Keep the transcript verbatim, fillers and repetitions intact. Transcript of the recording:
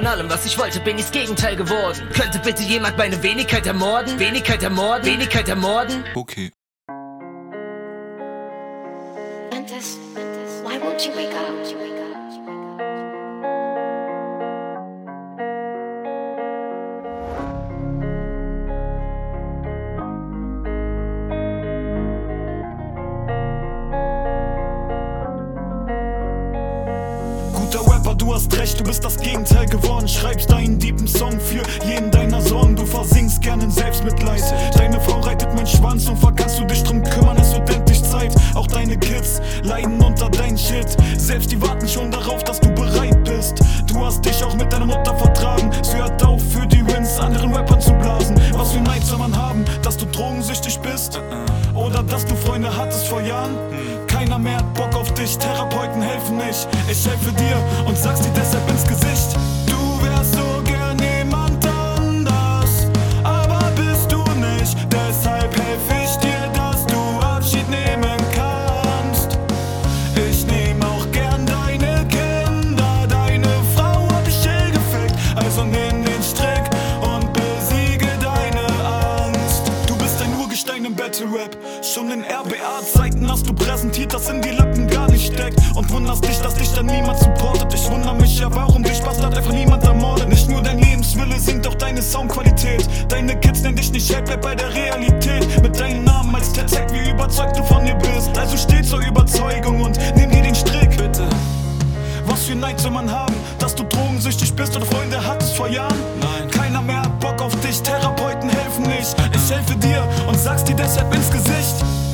allem, was ich wollte, bin ich's Gegenteil geworden. Könnte bitte jemand meine Wenigkeit ermorden? Wenigkeit ermorden? Wenigkeit ermorden? Okay. Mantis, why won't you wake up? Guter Rapper, du hast recht, du bist das Gegenteil geworden. Schreibst einen deepen Song für jeden deiner Sorgen. Du versinkst gern in Selbstmitleid. Deine Frau reitet meinen Schwanz und kannst du dich drum kümmern, es wird endlich Zeit. Auch deine Kids leiden unter dein Shit. Selbst die warten schon darauf, dass du bereit bist. Du hast dich auch mit deiner Mutter vertragen. Sie hört auf, für die Wins anderen Rappern zu blasen. Was für Neid soll man haben, dass du drogensüchtig bist? Oder dass du Freunde hattest vor Jahren? Keiner mehr hat Bock auf dich, Therapeuten helfen nicht. Ich helfe dir und sag's dir deshalb ins Gesicht. Du wärst so gern jemand anders, aber bist du nicht. Deshalb helfe ich dir, dass du Abschied nehmen kannst. Ich nehm auch gern deine Kinder, deine Frau hat dich gefickt. Also nimm den Strick und besiege deine Angst. Du bist ein Urgestein im Battle-Rap. Schon in R B A-Zeiten hast du präsentiert, dass in die Lappen gar nicht steckt. Und wunderst dich, dass dich dann niemand supportet. Ich wundere mich ja, warum dich Spaß hat einfach niemand ermordet. Nicht nur dein Lebenswille singt auch deine Soundqualität. Deine Kids nennen dich nicht Hate, bleib bei der Realität. Mit deinem Namen als der zeigt, wie überzeugt du von dir bist. Also steh zur Überzeugung und nimm dir den Strick, bitte. Was für Neid soll man haben, dass du drogensüchtig bist und Freunde hattest vor Jahren? Nein. Keiner mehr hat Bock auf dich, Therapeuten helfen nicht. Ich helfe dir und sag's dir deshalb ins Gesicht.